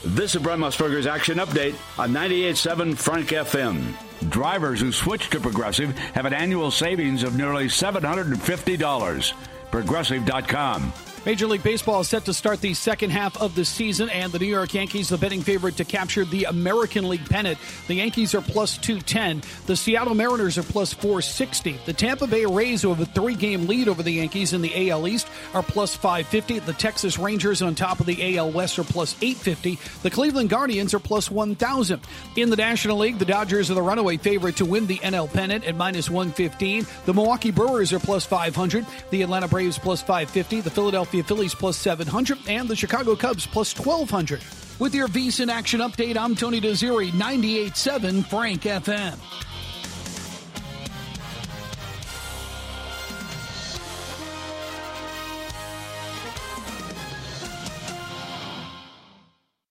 This is Brent Musburger's Action Update on 98.7 Frank FM. Drivers who switch to Progressive have an annual savings of nearly $750. Progressive.com. Major League Baseball is set to start the second half of the season, and the New York Yankees, the betting favorite to capture the American League pennant. The Yankees are plus 210. The Seattle Mariners are plus 460. The Tampa Bay Rays, who have a 3-game lead over the Yankees in the AL East, are plus 550. The Texas Rangers on top of the AL West are plus 850. The Cleveland Guardians are plus 1,000. In the National League, the Dodgers are the runaway favorite to win the NL pennant at minus 115. The Milwaukee Brewers are plus 500. The Atlanta Braves plus 550. The Philadelphia Phillies plus 700, and the Chicago Cubs plus 1,200. With your VSiN Action Update, I'm Tony Desiri, 98.7 Frank FM.